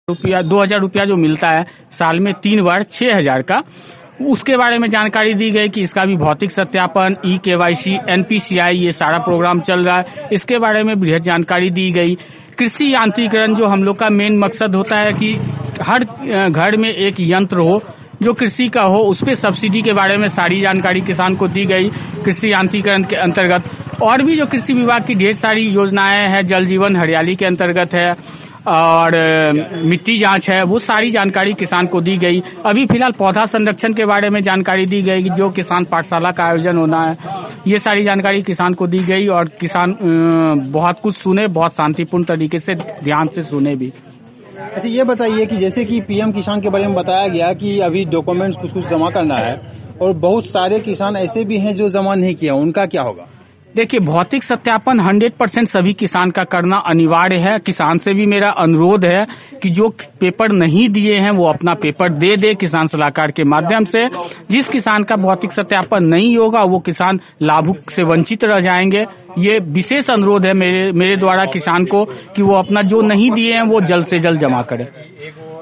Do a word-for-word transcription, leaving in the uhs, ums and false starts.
रुपया दो हजार रुपया जो मिलता है साल में तीन बार छह हजार का, उसके बारे में जानकारी दी गई कि इसका भी भौतिक सत्यापन, ई केवाईसी, एनपीसीआई ये सारा प्रोग्राम चल रहा है। इसके बारे में बृहद जानकारी दी गई। कृषि यांत्रिकरण जो हम लोग का मेन मकसद होता है कि हर घर में एक यंत्र हो जो कृषि का हो, उस पे सब्सिडी के बारे में सारी जानकारी किसान को दी गई। कृषि यांत्रिकरण के अंतर्गत और भी जो कृषि विभाग की ढेर सारी योजनाएं हैं, जल जीवन हरियाली के अंतर्गत है और मिट्टी जांच है, वो सारी जानकारी किसान को दी गई। अभी फिलहाल पौधा संरक्षण के बारे में जानकारी दी गई कि जो किसान पाठशाला का आयोजन होना है, ये सारी जानकारी किसान को दी गई और किसान बहुत कुछ सुने, बहुत शांतिपूर्ण तरीके से ध्यान से सुने भी। अच्छा, ये बताइए कि जैसे कि पीएम किसान के बारे में बताया गया कि अभी डॉक्यूमेंट्स कुछ कुछ जमा करना है और बहुत सारे किसान ऐसे भी हैं जो जमा नहीं किया, उनका क्या होगा? देखिए, भौतिक सत्यापन सौ परसेंट सभी किसान का करना अनिवार्य है। किसान से भी मेरा अनुरोध है कि जो पेपर नहीं दिए हैं वो अपना पेपर दे दे किसान सलाहकार के माध्यम से। जिस किसान का भौतिक सत्यापन नहीं होगा वो किसान लाभुक से वंचित रह जाएंगे। ये विशेष अनुरोध है मेरे मेरे द्वारा किसान को कि वो अपना जो नहीं दिए हैं वो जल्द से जल्द जमा करे।